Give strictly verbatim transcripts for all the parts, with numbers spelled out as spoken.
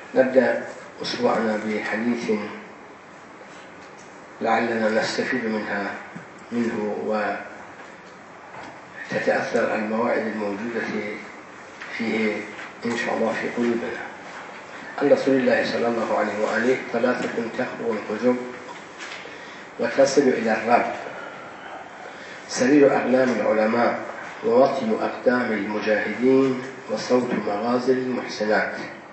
نبدأ أسبوعنا بحديث لعلنا نستفيد منها منه وتتأثر المواعظ الموجودة فيه إن شاء الله في قلوبنا. عن رسول الله صلى الله عليه وآله: ثلاثة تخلو الحجب وتصل إلى الرب: سرير أقلام العلماء، ووطي أقدام المجاهدين، وصوت مغازل المحسنات.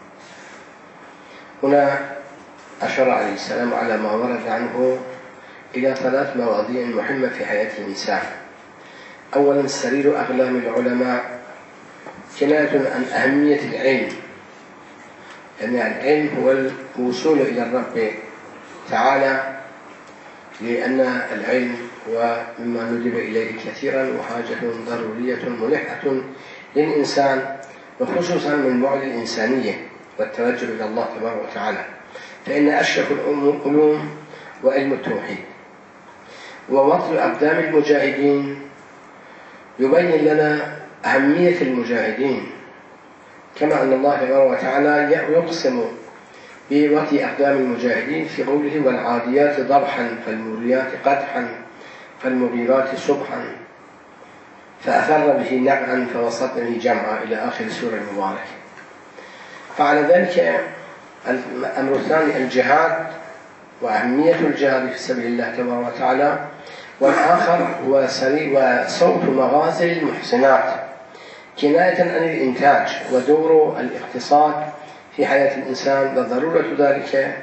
هنا أشار عليه السلام على ما ورد عنه إلى ثلاث مواضيع مهمة في حياة الإنسان. أولا، سرير أقلام العلماء كناية عن أهمية العلم، يعني العلم هو الوصول إلى الرب تعالى، لأن العلم هو مما ندب إليه كثيرا وحاجة ضرورية ملحة للإنسان، وخصوصا من بعد الإنسانية والتوجه إلى الله تبارك وتعالى، فإن أشرف العلوم وعلم التوحيد. ووطي أقدام المجاهدين يبين لنا أهمية المجاهدين، كما أن الله تبارك وتعالى يقسم بوطي أقدام المجاهدين في قوله: والعاديات ضبحا فالموريات قدحا فالمغيرات صبحا فأثر به نقعا فوسطن به جمعا، إلى آخر السورة المباركة. فعلى ذلك الأمر الثاني الجهاد وأهمية الجهاد في سبيل الله تبارك وتعالى، والآخر هو وصوت مغازل المحسنات كناية عن الإنتاج ودور الاقتصاد في حياة الإنسان وضرورة ذلك.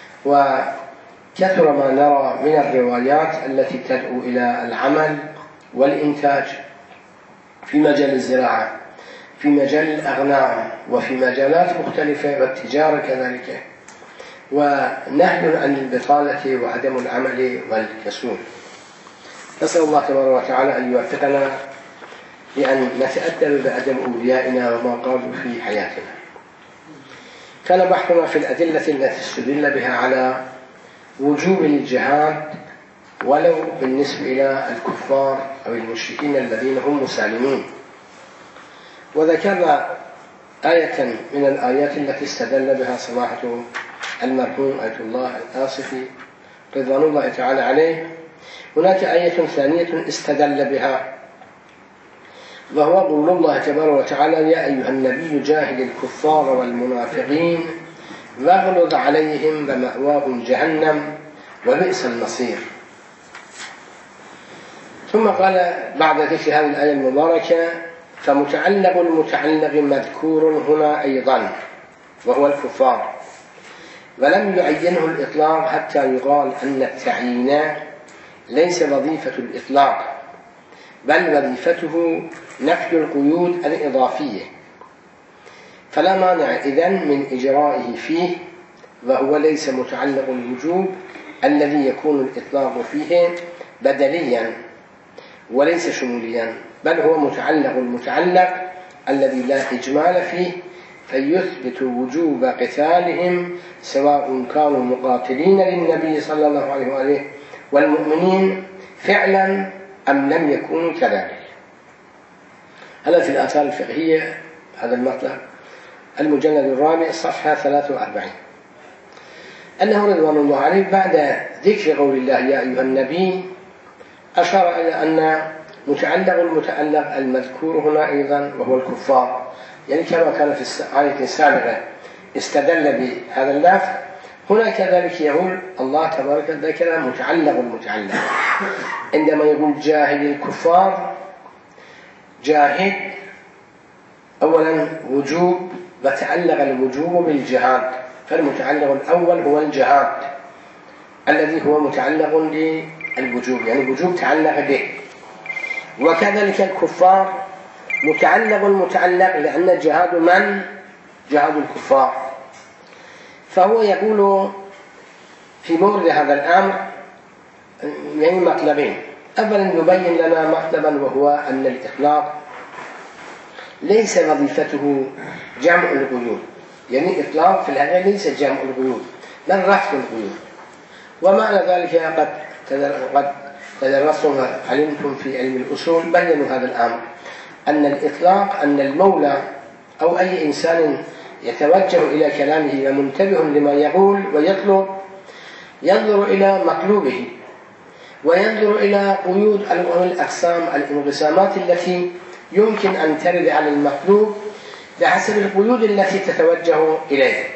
وكثر ما نرى من الروايات التي تدعو إلى العمل والإنتاج في مجال الزراعة، في مجال الأغنام، وفي مجالات مختلفة، والتجارة كذلك، ونهي عن البطالة وعدم العمل والكسول. نسأل الله تبارك وتعالى أن يوفقنا لأن نتأدب بأدب أوليائنا وما قالوا في حياتنا. كان بحثنا في الأدلة التي استدل بها على وجوب الجهاد ولو بالنسبة إلى الكفار أو المشركين الذين هم مسالمين، وذكرنا آية من الآيات التي استدل بها سماحة المرحوم آية الله الآصفي رضوان الله تعالى عليه. هناك آية ثانية استدل بها، وهو قول الله تبارك وتعالى: يا أيها النبي جاهد الكفار والمنافقين واغلظ عليهم ومأواهم جهنم وبئس المصير. ثم قال بعد ذكر هذه الآية المباركة: فمتعلق المتعلق مذكور هنا أيضا وهو الكفار، ولم يعينه الإطلاق حتى يقال أن التعيين ليس وظيفة الإطلاق، بل وظيفته نفي القيود الإضافية، فلا مانع إذن من إجرائه فيه، وهو ليس متعلق الوجوب الذي يكون الإطلاق فيه بدليا وليس شموليا، بل هو متعلق المتعلق الذي لا إجمال فيه، فيثبت وجوب قتالهم سواء كانوا مقاتلين للنبي صلى الله عليه وآله والمؤمنين فعلا أم لم يكونوا كذلك. هذا في الآثار الفقهية، هذا المطلب المجلد الرابع صفحة ثلاثة وأربعين، أنه رضوان الله عليه بعد ذكر قول الله يا أيها النبي أشار إلى أن متعلق المتعلق المذكور هنا أيضا وهو الكفار، يعني كما كان في الآية السابقة استدل بهذا اللفظ، هنا كذلك يقول الله تبارك ذكر متعلق المتعلق عندما يقول جاهد الكفار. جاهد أولا وجوب، وتعلق الوجوب بالجهاد، فالمتعلق الأول هو الجهاد الذي هو متعلق بالوجوب، يعني الوجوب تعلق به. وكذلك الكفار متعلق المتعلق، لأن جهاد من؟ جهاد الكفار. فهو يقول في مورد هذا الأمر يعني مطلبين: أولا يبين لنا مطلبا، وهو أن الإطلاق ليس وظيفته جمع القيود، يعني إطلاق في الحقيقة ليس جمع القيود بل رفع القيود. ومعنى ذلك قد قد تدرستم علمتم في علم الأصول بينوا هذا الأمر، أن الإطلاق أن المولى أو أي إنسان يتوجه إلى كلامه ومنتبه لما يقول ويطلب ينظر إلى مطلوبه، وينظر إلى قيود الأقسام الانقسامات التي يمكن أن ترد على المطلوب بحسب القيود التي تتوجه إليه.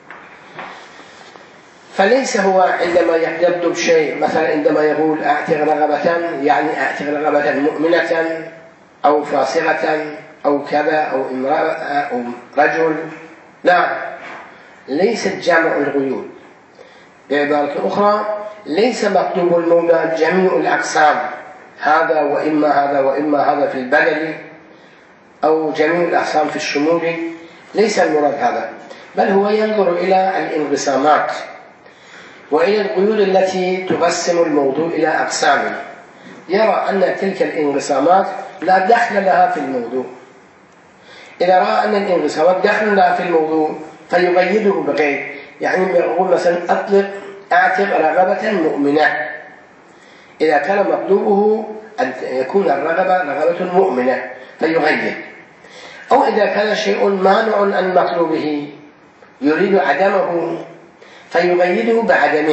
فليس هو عندما يطلب شيء مثلا عندما يقول أعتق رغبة يعني أعتق رغبة مؤمنة أو فاسقة أو كذا أو امرأة أو رجل، لا، ليست جمع القيود. بعبارة أخرى ليس مطلوب المولى جميع الأقسام، هذا وإما هذا وإما هذا في البدل أو جميع الأقسام في الشمول، ليس المراد هذا، بل هو ينظر إلى الانقسامات وإلى القيود التي تقسم الموضوع إلى أقسام، يرى أن تلك الانقسامات لا دخل لها في الموضوع. إذا رأى أن الانقسامات دخل لها في الموضوع فيقيده بقيد، يعني يقول مثلا أطلق أعتق رغبة مؤمنة إذا كان مطلوبه أن يكون الرغبة رغبة مؤمنة فيقيد، أو إذا كان شيء مانع عن مطلوبه يريد عدمه فيقيده بعدمه.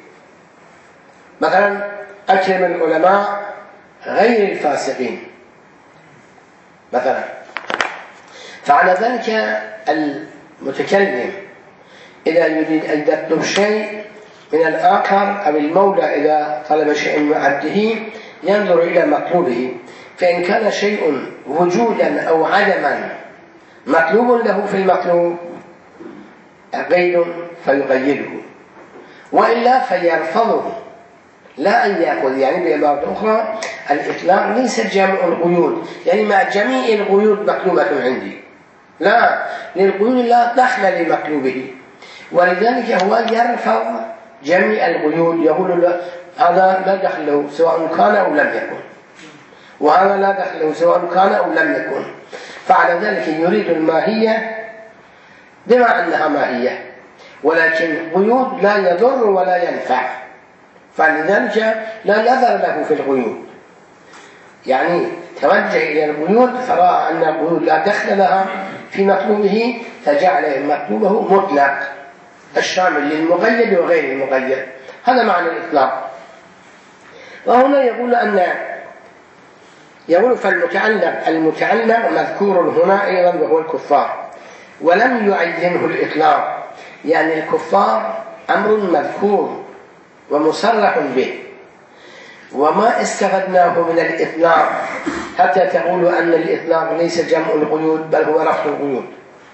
مثلا أكرم العلماء غير الفاسقين مثلا، فعلى ذلك المتكلم إذا يريد أن يطلب شيء من الآخر أو المولى إذا طلب شيء من عبده ينظر إلى مطلوبه، فإن كان شيء وجودا أو عدما مطلوب له في المطلوب قيد فيقيده، وإلا فيرفضه لا أن يأخذ. يعني بعبارة أخرى الإطلاق ليس جمع القيود، يعني مع جميع القيود مطلوبة عندي، لا، للقيود لا دخل لمطلوبه، ولذلك هو يرفض جميع القيود، يقول له هذا لا دخل له سواء كان أو لم يكن، وهذا لا دخل له سواء كان أو لم يكن. فعلى ذلك يريد الماهية بما أنها ماهية، ولكن قيود لا يضر ولا ينفع، فلذلك لا نظر له في القيود، يعني توجه إلى القيود فرأى أن القيود لا دخل لها في مطلوبه فجعل مطلوبه مطلق الشامل للمقيد وغير المقيد، هذا معنى الإطلاق. وهنا يقول أن يقول فالمتعلق المتعلق مذكور هنا أيضا وهو الكفار، ولم يعينه الإطلاق، يعني الكفار أمر مذكور ومصرح به، وما استفدناه من الإطلاق حتى تقولوا أن الإطلاق ليس جمع القيود بل هو رفع القيود.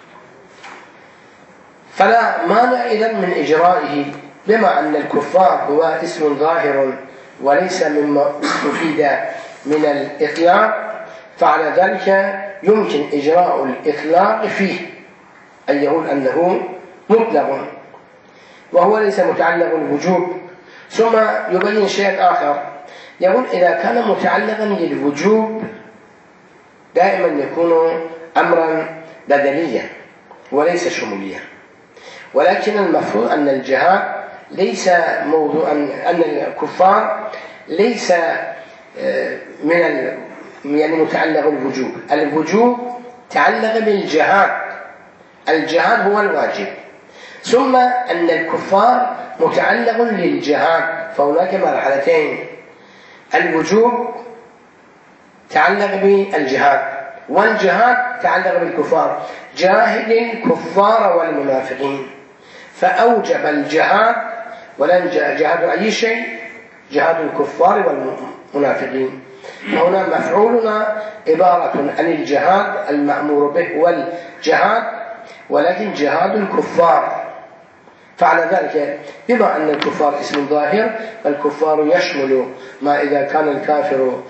فلا مانع إذن من إجرائه، بما أن الكفار هو اسم ظاهر وليس مما استفيد من الإطلاق، فعلى ذلك يمكن إجراء الإطلاق فيه، أن يقول أنه مطلق وهو ليس متعلق الوجوب. ثم يبين شيء آخر، يقول إذا كان متعلقا للوجوب دائما يكون أمرا بدليا وليس شموليا، ولكن المفروض أن الجهاد ليس موضوعا، أن الكفار ليس من يعني متعلق الوجوب، الوجوب تعلق بالجهاد، الجهاد هو الواجب، ثم أن الكفار متعلق للجهاد، فهناك مرحلتين، الوجوب تعلق بالجهاد والجهاد تعلق بالكفار، جاهد الكفار والمنافقين، فأوجب الجهاد، ولن جهاد أي شيء، جهاد الكفار والمنافقين. فهنا مفعولنا عبارة عن الجهاد المأمور به والجهاد، ولكن جهاد الكفار. فعلى ذلك بما أن الكفار اسم ظاهر، فالكفار يشمل ما إذا كان الكافر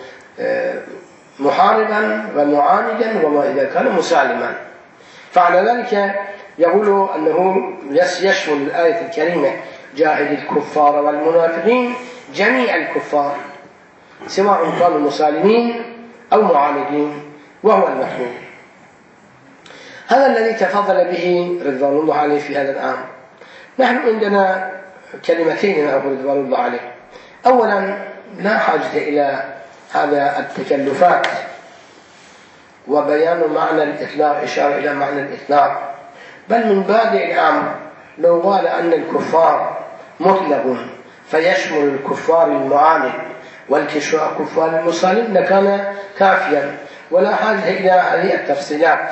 محاربا ومعاندا وما إذا كان مسالما. فعلى ذلك يقول أنه يشمل الآية الكريمة جاهد الكفار والمنافقين جميع الكفار سواء كانوا مسالمين أو معاندين، وهو المحمود. هذا الذي تفضل به رضوان الله عليه في هذا الأمر. نحن عندنا كلمتين نقول رضوان الله عليه. أولا لا حاجة إلى هذا التكلفات وبيان معنى الإطلاق، إشارة إلى معنى الإطلاق، بل من بادئ الأمر لو قال أن الكفار مطلق فيشمل الكفار المعاند والكفار المسالم لكان كافيا ولا حاجة إلى هذه التفصيلات.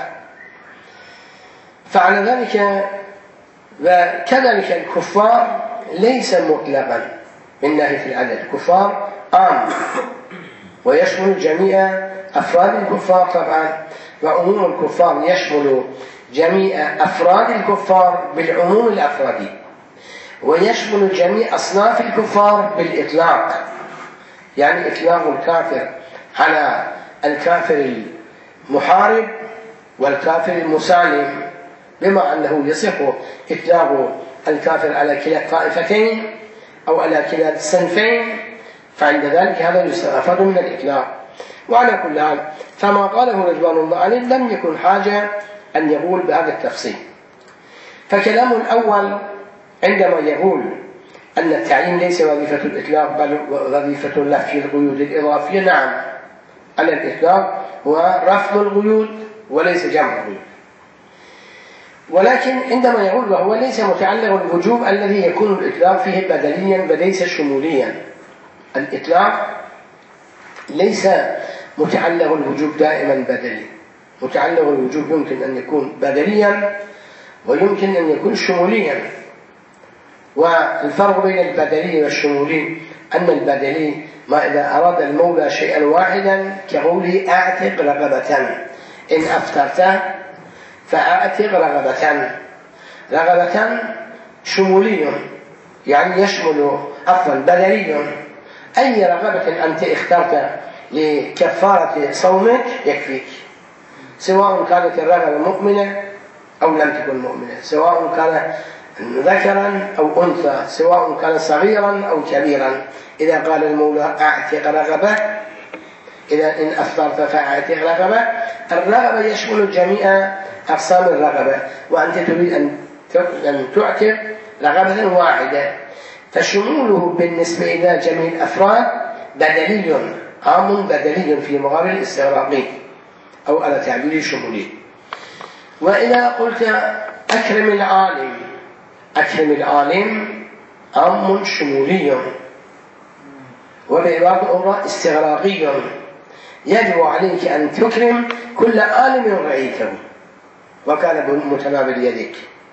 فعلى ذلك وكذلك الكفار ليس مطلقا من ناحية العدد، الكفار عام ويشمل جميع أفراد الكفار طبعا، وعموم الكفار يشمل جميع أفراد الكفار بالعموم الأفرادي، ويشمل جميع أصناف الكفار بالإطلاق، يعني إطلاق الكافر على الكافر المحارب والكافر المسالم، بما أنه يصح إطلاق الكافر على كلا الطائفتين أو على كلا الصنفين، فعند ذلك هذا يستفاد من الإطلاق. وعلى كل حال فما قاله رضوان الله عليه لم يكن حاجة أن يقول بهذا التفصيل. فكلام الأول عندما يقول أن التعيين ليس وظيفة الإطلاق بل وظيفة نفي القيود الإضافية، نعم على الإطلاق هو رفض القيود وليس جمع القيود، ولكن عندما يقول وهو ليس متعلق بالوجوب الذي يكون الإطلاق فيه بدليا وليس شموليا. الإطلاق ليس متعلق الوجوب دائما بدلي، متعلق الوجوب يمكن أن يكون بدليا ويمكن أن يكون شموليا. والفرق بين البدلي والشمولي أن البدلي ما إذا أراد المولى شيئا واحدا كقوله أعتق رغبة، إن أفترت فأعتق رغبة، رغبة شمولي يعني يشمل عفوا بدلي، أي رغبة أنت اخترت لكفارة صومك يكفيك، سواء كانت الرغبة مؤمنة أو لم تكن مؤمنة، سواء كان ذكرا أو أنثى، سواء كان صغيرا أو كبيرا. إذا قال المولى أعتق رغبة، إذا إن أفطرت فأعتق رغبة، الرغبة يشمل جميع أقسام الرغبة، وأنت تريد أن تعتق رغبة واحدة، فشموله بالنسبة إلى جميع الأفراد بدلي عام بدلي في مقابل الاستغراقي أو على تعبير شمولي. وإذا قلت أكرم العالم، أكرم العالم عام شمولي وبعبارة أخرى استغراقي، يجب عليك أن تكرم كل عالم رأيته وكان متناول يديك.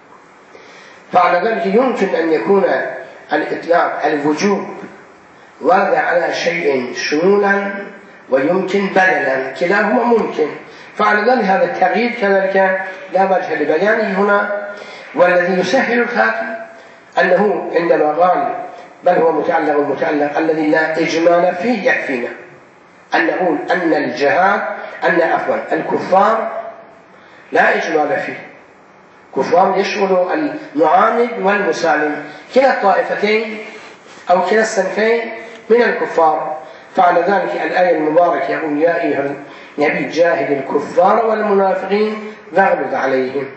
فعلى ذلك يمكن أن يكون الإطلاق الوجوب ورد على شيء شمولا ويمكن بدلا، كلاهما ممكن. فعلى ذلك هذا التغيير كذلك لا وجه لبيانه هنا. والذي يسهل الخاتم أنه عندما قال بل هو متعلق المتعلق الذي لا إجمال فيه يكفينا أن نقول أن الجهاد أن عفوا الكفار لا إجمال فيه، كفار يشمل المعاند والمسالم، كلا الطائفتين أو كلا الصنفين من الكفار. فعلى ذلك الآية المباركة يقول يا أيها النبي جاهد الكفار والمنافقين واغلظ عليهم،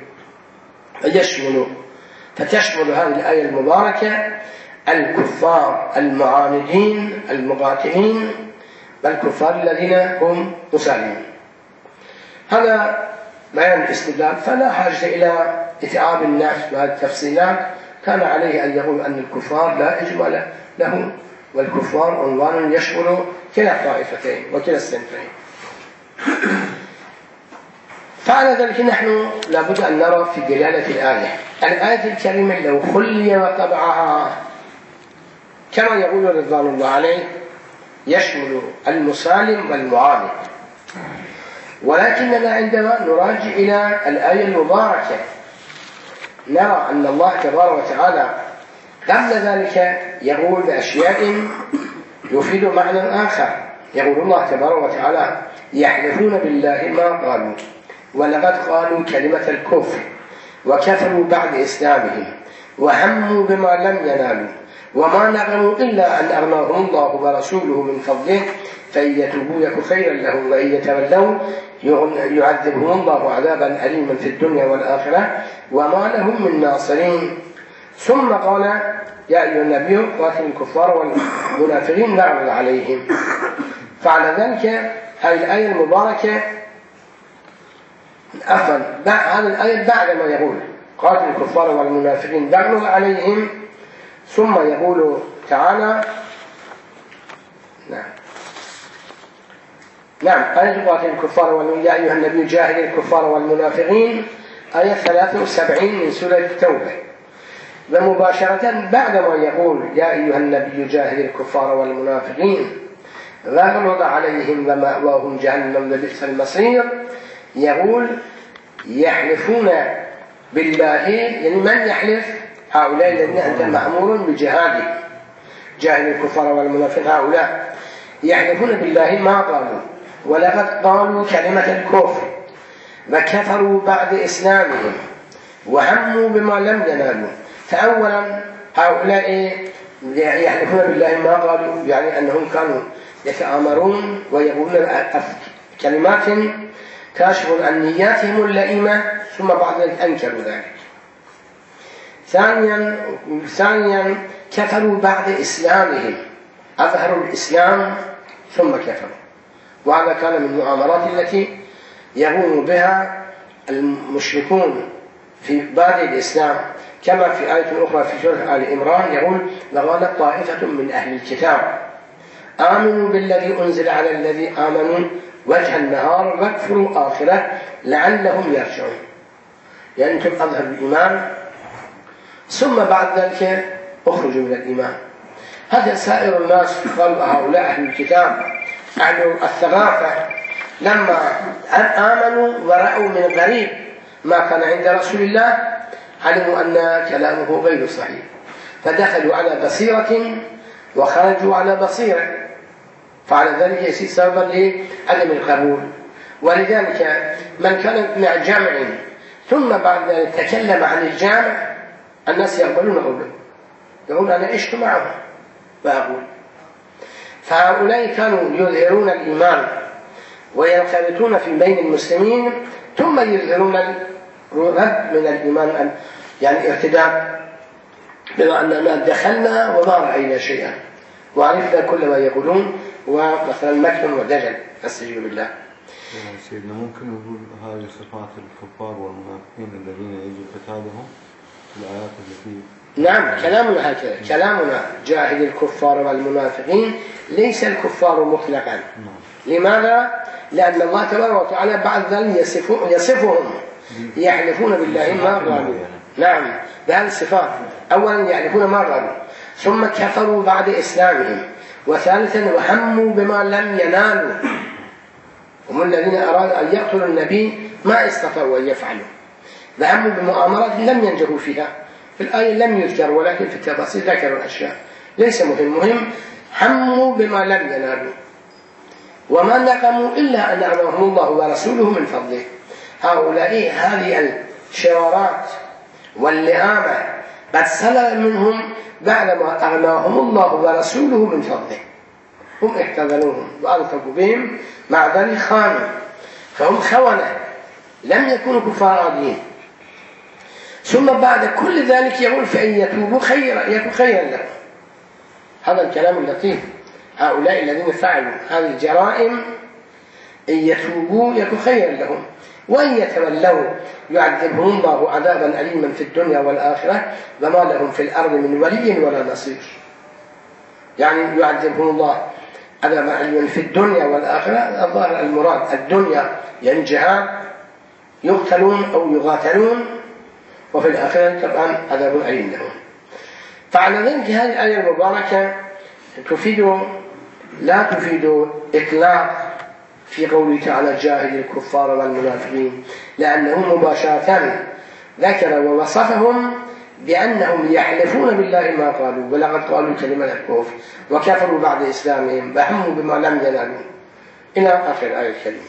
فيشمل فتشمل هذه الآية المباركة الكفار المعاندين المقاتلين والكفار الذين هم مسالمين. هذا بيان الاستدلال، فلا حاجة إلى إتعاب الناس بهذه التفصيلات. كان عليه أن يقول أن الكفار لا إجمال له، والكفار عنوان يشمل كلا الطائفتين وكلا الصنفين. فعلى ذلك نحن لابد أن نرى في دلالة الآية الآية الكريمة لو خلي وطبعها كما يقول رضوان الله عليه يشمل المسالم والمعاند، ولكننا عندما نراجع إلى الآية المباركة نرى أن الله تبارك وتعالى قبل ذلك يقول بأشياء يفيد معنى آخر. يقول الله تبارك وتعالى يحلفون بالله ما قالوا ولقد قالوا كلمة الكفر وكفروا بعد إسلامهم وهموا بما لم ينالوا وما نقموا إلا أن أغناهم الله ورسوله من فضله فإن يتوبوا يك خيرا لهم وإن يتولوا يعذبهم الله عذابا أليما في الدنيا والآخرة وما لهم من ناصرين. ثم قال يا أيها النبي قاتل الكفار والمنافقين واغلظ عليهم. فعلى ذلك هذه الآية المباركة عفوا هذه الآية بعد ما يقول قاتل الكفار والمنافقين دغلوا عليهم. ثم يقول تعالى نعم نعم آية قاتل الكفار والمنافقين يا أيها النبي جاهد الكفار والمنافقين آية ثلاثة وسبعين من سورة التوبة. ومباشرة بعدما يقول يا أيها النبي جاهد الكفار والمنافقين واغلظ عليهم ومأواهم جهنم وبئس المصير، يقول يحلفون بالله، يعني من يحلف؟ هؤلاء الذين أنت مأمور بجهاده، جاهد الكفار والمنافقين، هؤلاء يحلفون بالله ما قالوا ولقد قالوا كلمة الكفر وكفروا بعد إسلامهم وهموا بما لم ينالوا. فأولا هؤلاء يحلفون بالله ما قالوا، يعني أنهم كانوا يتآمرون ويقولون كلمات كاشف عن نياتهم اللئيمة، ثم بعد ذلك أنكروا ذلك. ثانيا ثانيا كفروا بعد إسلامهم، أظهروا الإسلام ثم كفروا، وهذا كان من المؤامرات التي يقوم بها المشركون في بادئ الإسلام، كما في آية أخرى في سورة آل عمران يقول وقالت طائفة من أهل الكتاب آمنوا بالذي أنزل على الذي آمنوا وجه النهار واكفروا آخره لعلهم يرجعون، يعني أنتم أظهروا الإيمان ثم بعد ذلك اخرجوا من الإيمان. هذا سائر الناس قالوا هؤلاء أهل الكتاب أهل الثقافة لما آمنوا ورأوا من غريب ما كان عند رسول الله علموا أن كلامه غير صحيح، فدخلوا على بصيرة وخرجوا على بصيرة، فعلى ذلك يصير سببا لعدم القبول. ولذلك من كان مع جامع ثم بعد ذلك تكلم عن الجامع الناس يقبلون قوله، يقول أنا عشت معه فأقول. فهؤلاء كانوا يظهرون الإيمان وينخرطون في بين المسلمين ثم يظهرون الرد من الإيمان، يعني ارتداد، بما أننا دخلنا وما رأينا شيئا وعرفنا كل ما يقولون، ومثلا مكر ودجل نستجيب بالله. سيدنا ممكن نقول هذه صفات الكفار والمنافقين الذين يجب قتالهم في الآيات التي نعم كلامنا هكذا، كلامنا جاهد الكفار والمنافقين ليس الكفار مطلقا. نعم. لماذا؟ لأن الله تبارك وتعالى بعد ذلك يصفهم يحلفون بالله ما قالوا. نعم بهذه الصفات، أولا يحلفون ما قالوا ثم كفروا بعد إسلامهم، وثالثا وهموا بما لم ينالوا، هم الذين أرادوا أن يقتلوا النبي ما استطاعوا أن يفعلوا، وهموا بمؤامرات لم ينجحوا فيها. في الآية لم يذكر ولكن في التفاصيل ذكروا الأشياء، ليس مهم، مهم هموا بما لم ينالوا وما نقموا إلا أن أغناهم الله ورسوله من فضله. هؤلاء هذه الشرارات واللئامة قد سلل منهم بعدما أغناهم الله ورسوله من فضله، هم احتضنوهم وألطفوا بهم، مع ذلك خانوا، فهم خونة لم يكونوا كفار عاديين. ثم بعد كل ذلك يقول فإن يتوبوا خيرا يكون خيرا لهم. هذا الكلام اللطيف، هؤلاء الذين فعلوا هذه الجرائم إن يتوبوا يكون خيرا لهم، وإن يتولوا يعذبهم الله عذابا أليما في الدنيا والآخرة وما لهم في الأرض من ولي ولا نصير. يعني يعذبهم الله عذابا أليما في الدنيا والآخرة، الظاهر المراد الدنيا يعني جهاد يقتلون أو يقاتلون، وفي الآخرة طبعا عذاب أليم لهم. فعلى ذلك هذه الآية المباركة تفيد لا تفيد إطلاق في قوله تعالى جاهد الكفار والمنافقين، لأنه مباشرة ذكر ووصفهم بأنهم يحلفون بالله ما قالوا ولقد قالوا كلمة الكفر وكفروا بعد إسلامهم وهموا بما لم ينالوا إلى آخر الآية الكريمة.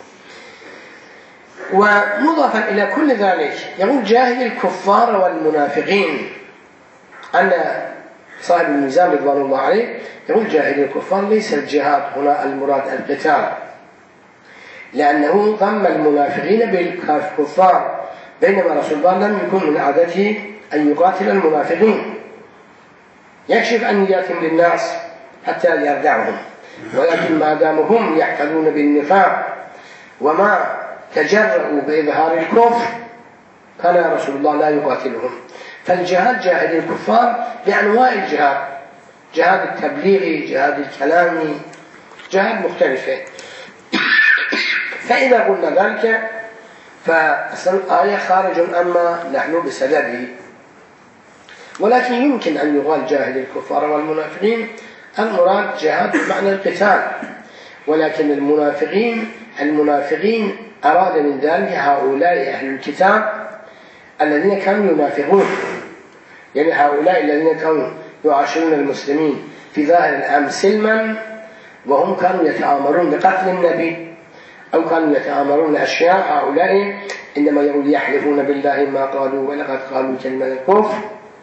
ومضافا إلى كل ذلك يقول جاهد الكفار والمنافقين، أن صاحب الميزان رضوان الله عليه يقول جاهد الكفار ليس الجهاد هنا المراد القتال، لأنه ضم المنافقين بالكفار، بينما رسول الله لم يكن من عادته أن يقاتل المنافقين، يكشف عن نياتهم للناس حتى يردعهم، ولكن ما دام هم يحتلون بالنفاق وما تجرؤوا بإظهار الكفر كان رسول الله لا يقاتلهم. فالجهاد جاهد الكفار بأنواع الجهاد، جهاد التبليغي، جهاد الكلامي، جهاد مختلفة. فإذا قلنا ذلك فأصل الآية خارج أما نحن بسببه، ولكن يمكن أن يقال جاهد الكفار والمنافقين، المراد جهاد بمعنى القتال، ولكن المنافقين المنافقين أراد من ذلك هؤلاء أهل الكتاب الذين كانوا ينافقون، يعني هؤلاء الذين كانوا يعاشرون المسلمين في ظاهر الأمر سلما، وهم كانوا يتآمرون بقتل النبي أو كانوا يتآمرون أشياء. هؤلاء إنما يقول يحلفون بالله ما قالوا ولقد قالوا كلمة الكفر،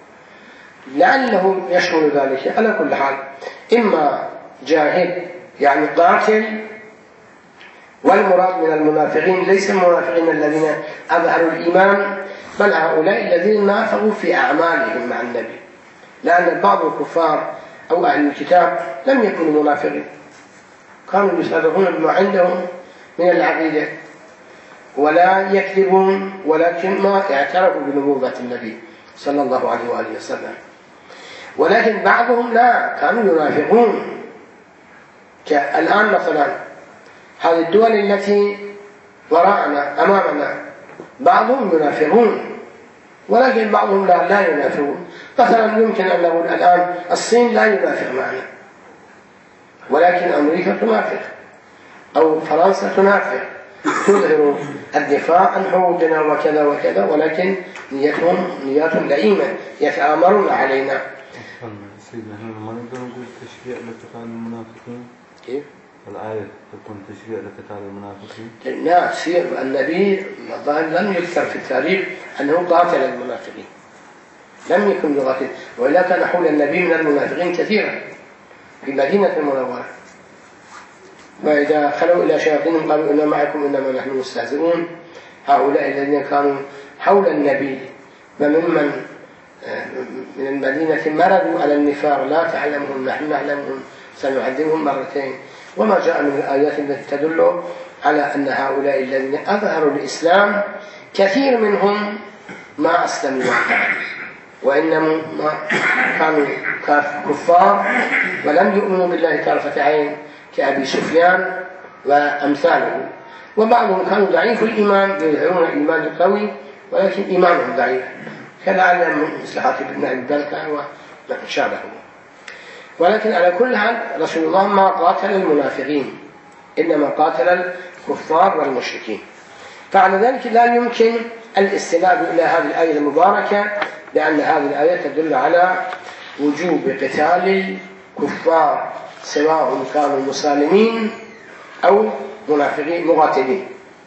لعله يشمل ذلك. على كل حال إما جاهد يعني قاتل، والمراد من المنافقين ليس المنافقين الذين أظهروا الإيمان، بل هؤلاء الذين نافقوا في أعمالهم مع النبي، لأن بعض الكفار أو أهل الكتاب لم يكونوا منافقين، كانوا يصرفون بما عندهم من العقيدة ولا يكذبون، ولكن ما اعترفوا بنبوة النبي صلى الله عليه وآله وسلم. ولكن بعضهم لا، كانوا ينافقون. الآن مثلا هذه الدول التي وراءنا أمامنا بعضهم ينافقون، ولكن بعضهم لا, لا ينافقون. مثلا يمكن أن نقول الآن الصين لا ينافق معنا، ولكن أمريكا تنافق أو فرنسا تنافق، تظهر الدفاع عن حقوقنا وكذا وكذا، ولكن نيتهم نيات لئيمة، يتآمرون علينا. سيدنا هنا ما نقدر نقول تشريع لقتال المنافقين؟ كيف؟ الآية تكون تشريع لقتال المنافقين؟ لا، سير النبي لم يذكر في التاريخ أنه قاتل المنافقين، لم يكن يقاتل، وإلا كان حول النبي من المنافقين كثيرا في مدينة المنورة، وإذا خلوا إلى شياطينهم قالوا إنا معكم إنما نحن مستهزئون. هؤلاء الذين كانوا حول النبي وممن من المدينة مرضوا على النفاق لا تعلمهم نحن نعلمهم سنعذبهم مرتين. وما جاء من الآيات التي تدل على أن هؤلاء الذين أظهروا الإسلام كثير منهم ما أسلموا وحدهم، وإنما كانوا كفار ولم يؤمنوا بالله طرفة عين كأبي سفيان وأمثاله. وبعضهم كانوا ضعيف الإيمان، يظهرون الإيمان القوي ولكن إيمانهم ضعيف، كالعالم من مثل حاتم بن أبي بلتعة وما شابهه. ولكن على كل حال رسول الله ما قاتل المنافقين، إنما قاتل الكفار والمشركين. فعلى ذلك لا يمكن الاستناد إلى هذه الآية المباركة، لأن هذه الآية تدل على وجوب قتال الكفار سواء كانوا مسالمين أو منافقين مقاتلين.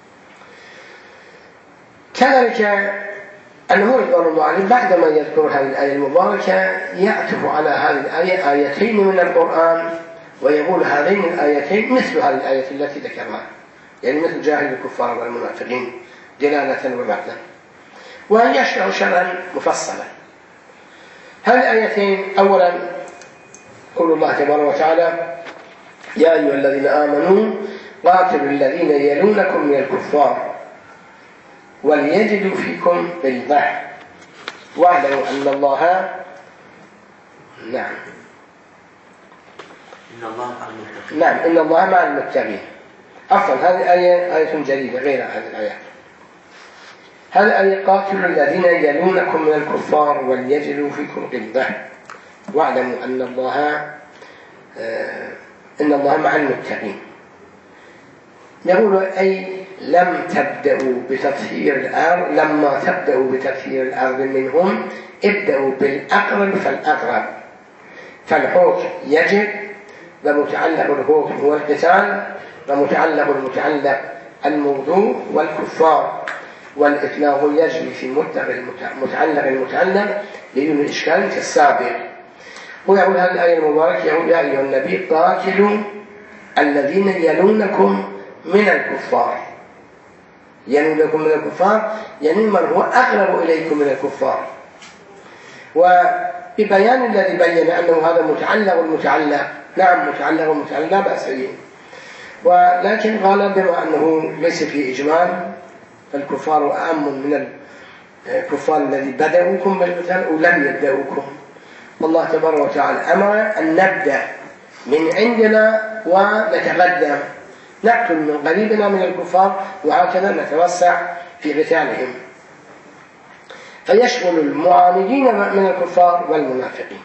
كذلك أنه رضوان الله عليه بعدما يذكر هذه الآية المباركة يعطف على هذه الآية آيتين من القرآن، ويقول هذين الآيتين مثل هذه الآية التي ذكرناها، يعني مثل جاهد الكفار والمنافقين دلالة وبعدا، ويشرح شرعا مفصلا. هذه الآيتين أولا قول الله تبارك وتعالى يا أيها الذين آمنوا قاتلوا الذين يلونكم من الكفار وليجدوا فيكم غلظة واعلموا أن الله نعم إن الله مع المتقين. نعم إن الله مع المتقين. أفضل هذه الآية آية جديدة غير هذه الآيات. هذه الآية قاتلوا الذين يلونكم من الكفار وليجدوا فيكم غلظة واعلموا أن الله آه إن الله مع المتقين. يقول أي لم تبدأوا بتطهير الأرض، لما تبدأوا بتطهير الأرض منهم ابدأوا بالأقرب فالأقرب، فالحكم يجب، ومتعلق الحكم هو القتال، ومتعلق المتعلق الموضوع والكفار، والإطلاق يجري في متعلق المتعلق بدون إشكال كالسابق. ويقول هذه الآية المباركة يقول يا أيها النبي قاتلوا الذين يلونكم من الكفار. يلونكم من الكفار يعني من هو أقرب إليكم من الكفار، وببيان الذي بين أنه هذا متعلق المتعلق، نعم متعلق المتعلق لا بأس به، ولكن قال بما أنه ليس فيه إجمال فالكفار أعم من الكفار الذي بدأوكم بالقتال ولم يبدأوكم. والله تبارك وتعالى أمر أن نبدأ من عندنا ونتقدم، نقتل من قريبنا من الكفار وهكذا نتوسع في قتالهم، فيشمل المعاندين من الكفار والمنافقين.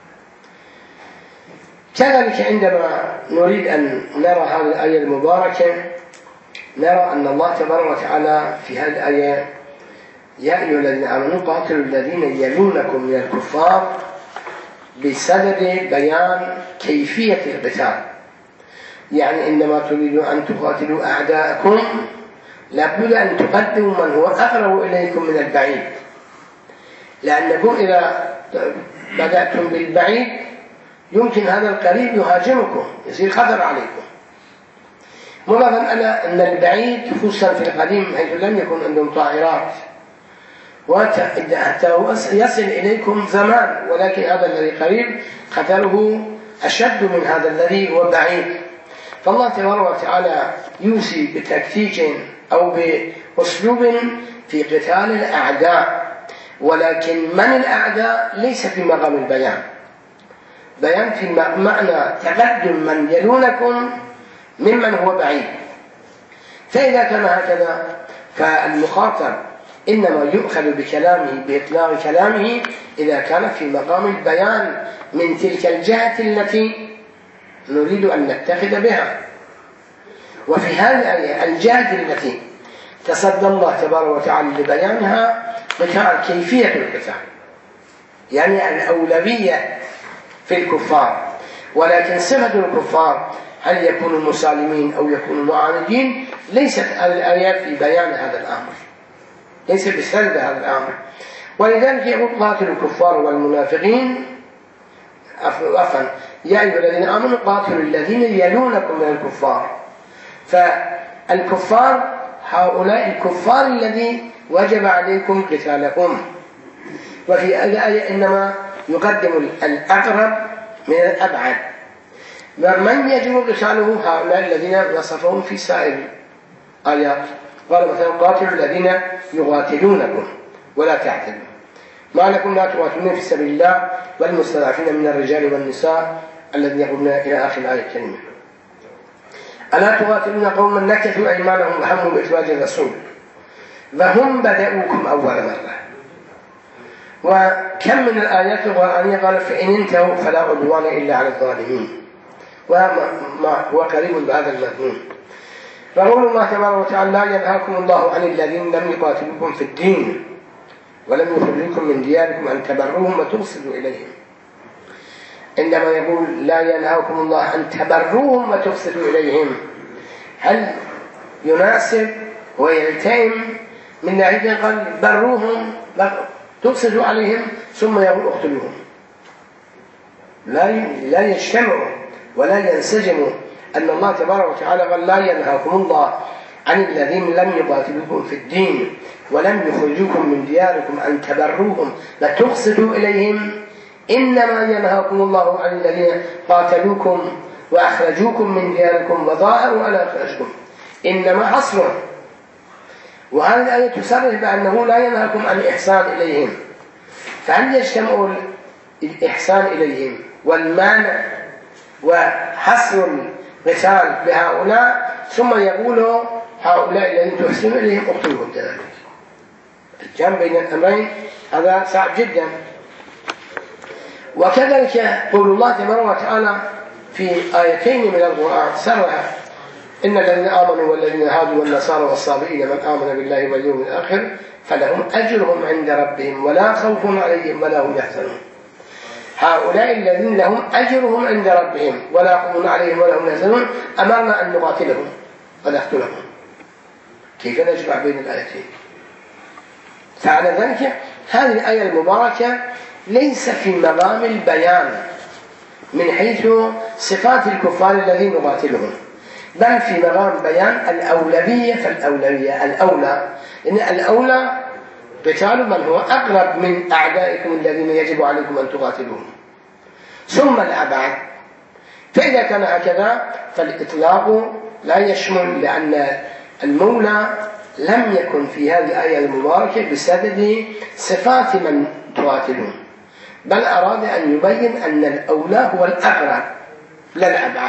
كذلك عندما نريد أن نرى هذه الآية المباركة نرى أن الله تبارك وتعالى في هذه الآية: يا أيها الذين آمنوا قاتلوا الذين يلونكم من الكفار، بسبب بيان كيفية القتال. يعني إنما تريدوا أن تقاتلوا أعداءكم لابد أن تقدموا من هو أقرب إليكم من البعيد، لأنكم إذا بدأتم بالبعيد يمكن هذا القريب يهاجمكم، يصير خطر عليكم. مضافا إلى أن البعيد خصوصا في القديم حيث لم يكن عندهم طائرات حتى يصل إليكم زمان، ولكن هذا الذي قريب خطره أشد من هذا الذي هو بعيد. فالله تبارك وتعالى يوصي بتكتيك أو بأسلوب في قتال الأعداء، ولكن من الأعداء ليس في مقام البيان، بيان في معنى تقدم من يلونكم ممن هو بعيد. فإذا كان هكذا فالمخاطب إنما يؤخذ بكلامه بإطلاق كلامه إذا كان في مقام البيان من تلك الجهة التي نريد أن نتخذ بها. وفي هذه الآية الجهة التي تصدى الله تبارك وتعالى لبيانها بتاع كيفية القتال، يعني الأولوية في الكفار، ولكن صفة الكفار هل يكونوا مسالمين أو يكونوا معاندين ليست الآيات في بيان هذا الأمر، ليس بسرد هذا الأمر. ولذلك يقول: قاتلوا الكفار والمنافقين عفوا يا أيها الذين آمنوا قاتلوا الذين يلونكم من الكفار. فالكفار هؤلاء الكفار الذي وجب عليكم قتالهم. وفي الآية إنما يقدم الأقرب من الأبعد، ومن يجب قتاله هؤلاء الذين وصفهم في سائر الآيات. قال مثلا: قاتلوا الذين يقاتلونكم ولا تعتدوا، ما لكم لا تقاتلون في سبيل الله والمستضعفين من الرجال والنساء الذين يقولون إلى آخر الآية الكريمة. ألا تقاتلون قوما نكثوا أيمانهم وهموا بإخراج الرسول وهم بدأوكم أول مرة. وكم من الآيات القرآنية قال: فإن انتهوا فلا عدوان إلا على الظالمين، وما هو قريب بهذا المضمون. فقول الله تبارك وتعالى: لا ينهاكم الله عن الذين لم يقاتلوكم في الدين ولم يخرجوكم من دياركم أن تبروهم وتقسطوا إليهم. عندما يقول لا ينهاكم الله أن تبروهم وتقسطوا إليهم، هل يناسب ويلتئم من ناحية قال بروهم تقسطوا عليهم ثم يقول اقتلوهم؟ لا لا يجتمع ولا ينسجم أن الله تبارك وتعالى قال: لا ينهاكم الله عن الذين لم يقاتلوكم في الدين ولم يخرجوكم من دياركم أن تبروهم وتقسطوا إليهم، إنما ينهاكم الله عن الذين قاتلوكم وأخرجوكم من دياركم وظاهروا على إخراجكم. إنما حصر. وهذه الآية تصرح بأنه لا ينهاكم عن الإحسان إليهم. فهل يجتمع الإحسان إليهم والمانع وحصر القتال بهؤلاء ثم يقولوا هؤلاء الذين تحسنوا إليهم اقتلوهم كذلك؟ الجمع بين الأمرين هذا صعب جدا. وكذلك قول الله تبارك وتعالى في آيتين من القرآن صرح: إن الذين آمنوا والذين هادوا والنصارى والصابئين من آمن بالله واليوم الآخر فلهم أجرهم عند ربهم ولا خوف عليهم ولا هم يحزنون. هؤلاء الذين لهم أجرهم عند ربهم ولا خوف عليهم ولا هم يحزنون أمرنا أن نقاتلهم ونقتلهم. كيف نجمع بين الآيتين؟ فعلى ذلك هذه الآية المباركة ليس في مقام البيان من حيث صفات الكفار الذين نقاتلهم، بل في مقام بيان الأولوية. فالأولوية الأولى إن الأولى قتال من هو أقرب من أعدائكم الذين يجب عليكم أن تقاتلوهم، ثم الأبعد. فإذا كان هكذا فالإطلاق لا يشمل، لأن المولى لم يكن في هذه الآية المباركة بسبب صفات من تقاتلون، بل أراد أن يبين أن الأولى هو الأقرب لا الأبعد.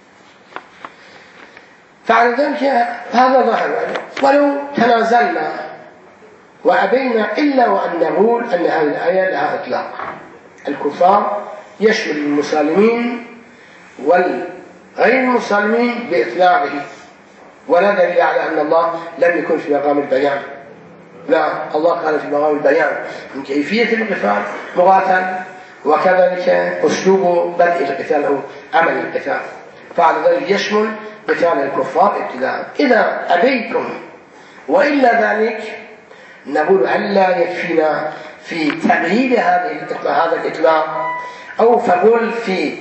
فعلى ذلك هذا ظاهر. ولو تنازلنا وأبينا إلا وأن نقول أن هذه الآية لها إطلاق، الكفار يشمل المسالمين والغير المسالمين بإطلاقه، ولا دليل على أن الله لم يكن في مقام البيان. لا، الله كان في مقام البيان من كيفية القتال مقاتل، وكذلك أسلوب بدء القتال أو عمل القتال، فعلى ذلك يشمل قتال الكفار ابتداء. إذا أبيتم وإلا ذلك نقول هل لا يكفينا في تغيير هذا الإطلاق، أو فقل في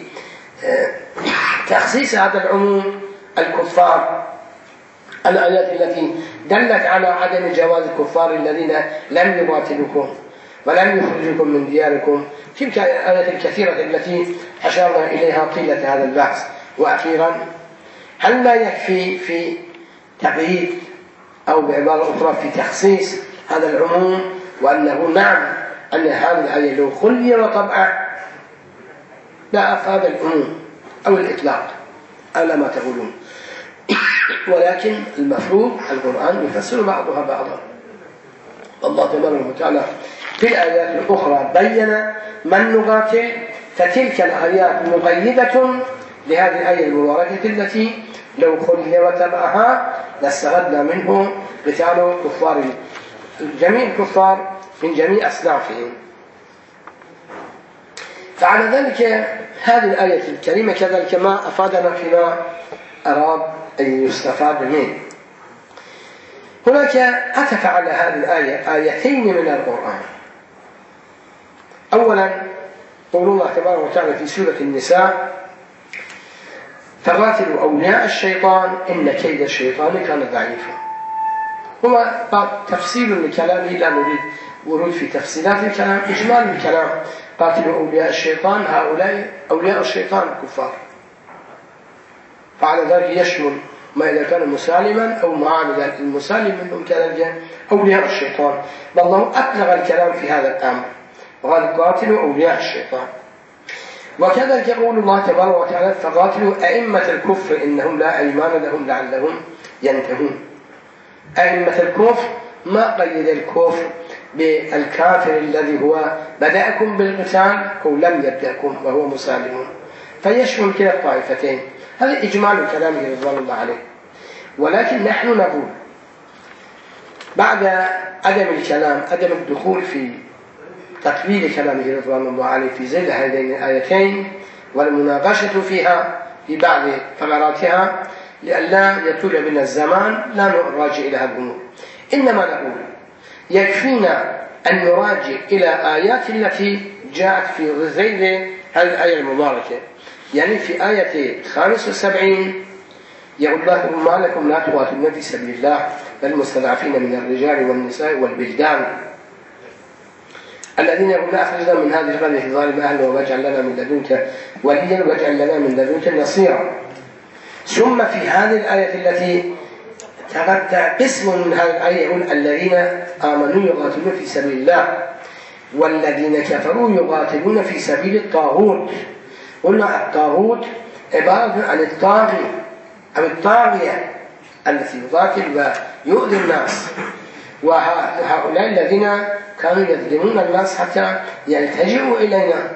تخصيص هذا العموم الكفار الآيات التي دلت على عدم جواز الكفار الذين لم يقاتلوكم ولم يخرجوكم من دياركم، تلك الآيات الكثيرة التي أشرنا إليها طيلة هذا البحث. وأخيرا، هل لا يكفي في تقييد أو بعبارة أخرى في تخصيص هذا العموم، وأنه نعم أن هذه الآية لو خلي وطبعا لا أفاد العموم أو الإطلاق ألا ما تقولون، ولكن المفروض القرآن يفسر بعضها بعضا. الله تبارك وتعالى في الآيات الأخرى بين من نقاتل، فتلك الآيات مقيدة لهذه الآية المباركة التي لو خلي وتبعها لاستفدنا منه قتال كفار جميع الكفار من جميع أصنافهم. فعلى ذلك هذه الآية الكريمة كذلك ما أفادنا فيما أراد أن يستفاد منه. هناك أتف على هذه الآية آيتين من القرآن. أولا قول الله تبارك وتعالى في سورة النساء: فقاتلوا أولياء الشيطان إن كيد الشيطان كان ضعيفا. هو تفصيل لكلامه، لا نريد ورود في تفصيلات الكلام، إجمال الكلام: قاتلوا أولياء الشيطان، هؤلاء أولياء الشيطان الكفار. فعلى ذلك يشمل ما إذا كان مسالما أو معاند المسالم منهم كذلك أولياء الشيطان، بل الله أبلغ الكلام في هذا الأمر وقال: قاتلوا أولياء الشيطان. وكذلك يقول الله تبارك وتعالى: فقاتلوا أئمة الكفر إنهم لا أيمان لهم لعلهم ينتهون. أئمة الكفر ما قيد الكفر بالكافر الذي هو بدأكم بالقتال أو لم يبدأكم وهو مسالم، فيشمل كلا الطائفتين. هذا إجمال كلامه رضوان الله عليه. ولكن نحن نقول بعد عدم الكلام عدم الدخول في تطويل كلامه رضوان الله عليه في زيل هذين الآيتين والمناقشة فيها في بعض ثمراتها لئلا يطول بنا الزمان لا نراجع إلى هذه الأمور، إنما نقول يكفينا أن نراجع إلى آيات التي جاءت في زيل هذه الآية المباركة. يعني في آية خمسة وسبعين يقول الله: ما لكم لا تقاتلون في سبيل الله المستضعفين من الرجال والنساء والبلدان الذين يقولون أخرجنا من هذه القرية الظالمة أهلها واجعل لنا من لدنك وليا واجعل لنا من لدنك نصيرا. ثم في هذه الآية التي تغطى قسم من هذه الآية يقول: الذين آمنوا يقاتلون في سبيل الله والذين كفروا يقاتلون في سبيل الطاغوت. قلنا الطاغوت عبارة عن الطاغي أو الطاغية التي يقاتل ويؤذي الناس، وهؤلاء الذين كانوا يظلمون الناس حتى يلتجئوا إلينا.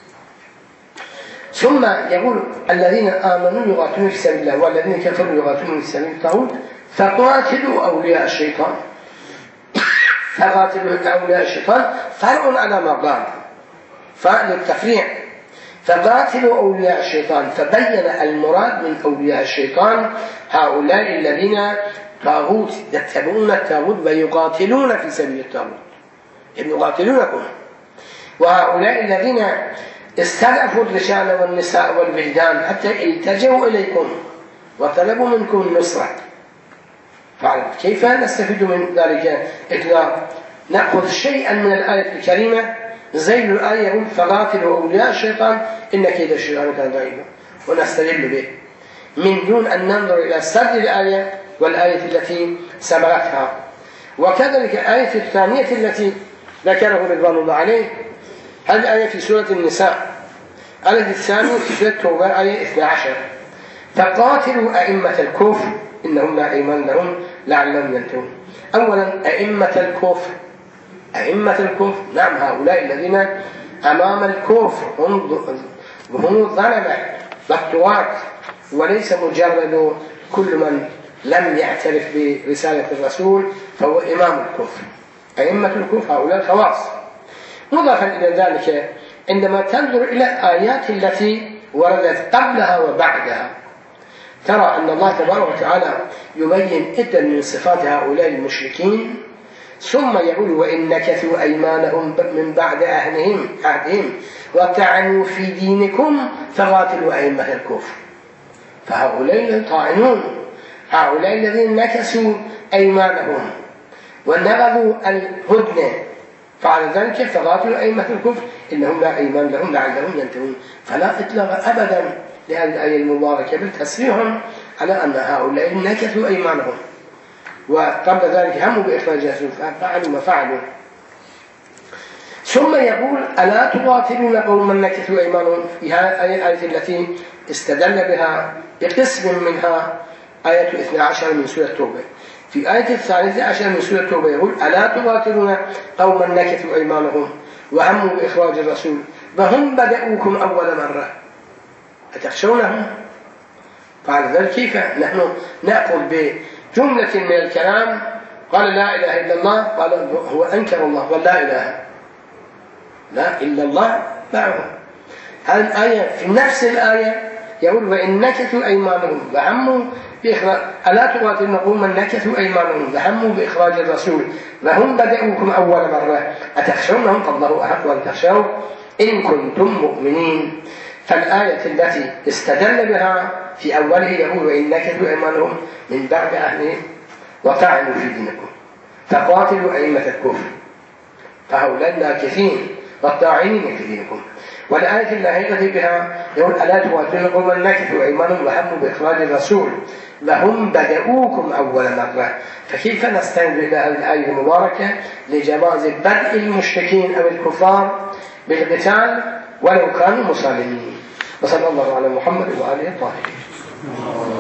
ثم يقول: الذين آمنوا يقاتلون في سبيل الله والذين كفروا يقاتلون في سبيل الطاغوت فقاتلوا أولياء الشيطان. فقاتلوا أولياء الشيطان فرع على ما قال فللتفريع، فقاتلوا أولياء الشيطان، فبين المراد من أولياء الشيطان هؤلاء الذين طاغوت يتبعون الطاغوت ويقاتلون في سبيل الطاغوت، يعني يقاتلونكم. وهؤلاء الذين استضعفوا الرجال والنساء والبلدان حتى التجوا إليكم وطلبوا منكم النصرة. كيف نستفيد من ذلك إطلاق؟ نأخذ شيئا من الآية الكريمة زي الآية يقول: فقاتلوا أولياء الشيطان إن كيد الشيطان كان ضعيفا، ونستدل به من دون أن ننظر إلى سرد الآية والآية التي سبقتها. وكذلك الآية الثانية التي ذكره رضوان الله عليه هذه الآية في سورة النساء، الآية الثانية في سورة التوبة آية اثنتا عشرة: فقاتلوا أئمة الكفر إنهم لا إيمان لهم لعلهم ينتهون. أولا أئمة الكفر، أئمة الكفر نعم هؤلاء الذين أمام الكفر هم هم ظلمة ضبطوات، وليس مجرد كل من لم يعترف برسالة الرسول فهو إمام الكفر. أئمة الكفر هؤلاء الخواص. مضافا إلى ذلك عندما تنظر إلى الآيات التي وردت قبلها وبعدها ترى أن الله تبارك وتعالى يبين عدة من صفات هؤلاء المشركين، ثم يقول: وإن نكثوا أيمانهم من بعد أهلهم عهدهم وطعنوا في دينكم فقاتلوا أئمة الكفر. فهؤلاء الطاعنون، هؤلاء الذين نكثوا أيمانهم ونبذوا الهدنة، فعلى ذلك فقاتلوا أئمة الكفر إنهم لا أيمان لهم لعلهم ينتهون. فلا إطلاق أبدا لهذه الآية المباركة، بل تصريح على أن هؤلاء نكثوا أيمانهم وقبل ذلك هموا بإخراج الرسول ففعلوا ما فعلوا. ثم يقول: ألا تقاتلون قوما نكثوا أيمانهم، في هذه الآية التي استدل بها بقسم منها آية اثنتا عشرة من سورة التوبة. في آية الثالثة عشر من سورة التوبة يقول: ألا تقاتلون قوما نكثوا أيمانهم وهموا بإخراج الرسول وهم بدأوكم أول مرة أتخشونهم. فعلى ذلك كيف نحن نأخذ بجملة من الكلام قال لا إله إلا الله، قال هو أنكر الله ولا إله لا إلا الله معه. هذه الآية في نفس الآية يقول: وإن نكثوا أيمانهم وهموا بإخراج ألا تقاتلون قوما نكثوا أيمانهم وهموا بإخراج الرسول وهم بدأوكم أول مرة أتخشونهم فالله أحق أن تخشوا إن كنتم مؤمنين. فالآية التي استدل بها في أوله يقول: وإن نكثوا أيمانهم من بعد أهلهم وطعنوا في دينكم فقاتلوا أئمة الكفر، فهؤلاء الناكثين والطاعنين في دينكم. والآية التي بها يقول: ألا تقاتلون قوما نكثوا أيمانهم وهموا بإخراج الرسول وهم بدأوكم أول مرة. فكيف نستند إلى هذه الآية المباركة لجواز بدء المشركين أو الكفار بالقتال ولو كانوا مسالمين؟ وصلى الله على محمد وآله الطاهرين.